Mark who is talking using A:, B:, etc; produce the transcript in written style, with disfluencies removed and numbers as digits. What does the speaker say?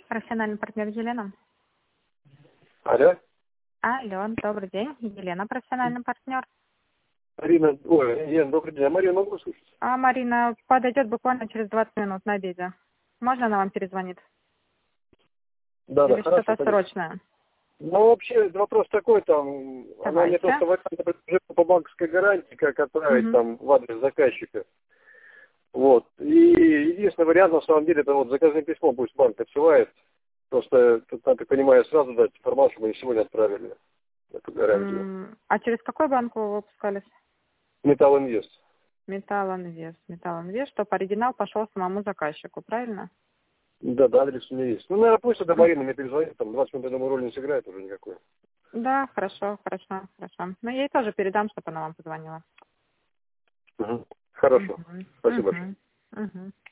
A: Профессиональный партнер Елена.
B: Алло.
A: Алло, добрый день. Елена, профессиональный партнер.
B: Марина, Елена, добрый день. А Марина могу слушать?
A: А Марина подойдет буквально через 20 минут на обеде. Можно она вам перезвонит?
B: Да,
A: Или
B: хорошо.
A: что-то срочное?
B: Ну, вообще, вопрос такой, там, она мне
A: Давайте.
B: просто предложила по банковской гарантии, как отправить там в адрес заказчика. Вот. И единственный вариант, на самом деле, это вот заказное письмо пусть банк отсылает. Просто, тут, я так понимаю, сразу дать информацию, мы сегодня отправили эту гарантию.
A: А через какой банк вы выпускались?
B: Металл Инвест.
A: Металл Инвест. Металл Инвест, чтобы оригинал пошел самому заказчику, правильно?
B: Да, адрес у меня есть. Ну, наверное, пусть это Марина мне перезвонит, там 20 минут, я думаю, роли не сыграет уже никакой.
A: Да, хорошо. Но я ей тоже передам, чтобы она вам позвонила.
B: Хорошо. Спасибо большое.
A: Мгм.